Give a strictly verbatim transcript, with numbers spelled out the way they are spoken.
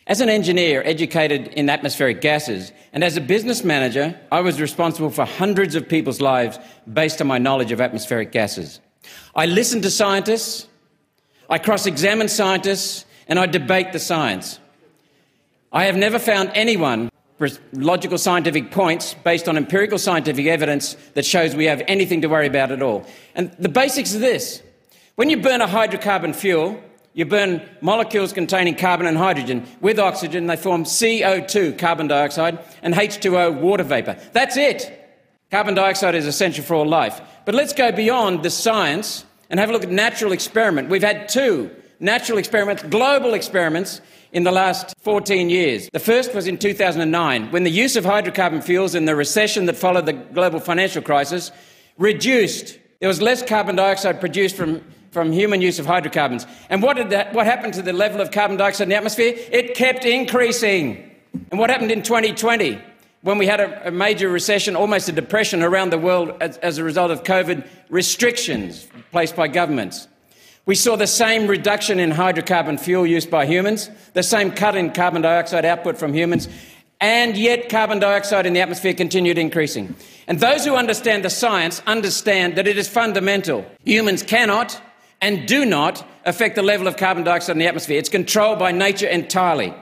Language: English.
As an engineer educated in atmospheric gases and as a business manager, I was responsible for hundreds of people's lives based on my knowledge of atmospheric gases. I listen to scientists, I cross-examine scientists, and I debate the science. I have never found anyone with logical scientific points based on empirical scientific evidence that shows we have anything to worry about at all. And the basics are this. When you burn a hydrocarbon fuel, you burn molecules containing carbon and hydrogen. With oxygen, they form C O two, carbon dioxide, and H two O, water vapour. That's it. Carbon dioxide is essential for all life. But let's go beyond the science and have a look at natural experiment. We've had two natural experiments, global experiments, in the last fourteen years. The first was in two thousand nine, when the use of hydrocarbon fuels in the recession that followed the global financial crisis reduced. There was less carbon dioxide produced from from human use of hydrocarbons. And what did that, what happened to the level of carbon dioxide in the atmosphere? It kept increasing. And what happened in twenty twenty, when we had a, a major recession, almost a depression around the world as, as a result of COVID restrictions placed by governments? We saw the same reduction in hydrocarbon fuel use by humans, the same cut in carbon dioxide output from humans, and yet carbon dioxide in the atmosphere continued increasing. And those who understand the science understand that it is fundamental. Humans cannot and do not affect the level of carbon dioxide in the atmosphere. It's controlled by nature entirely.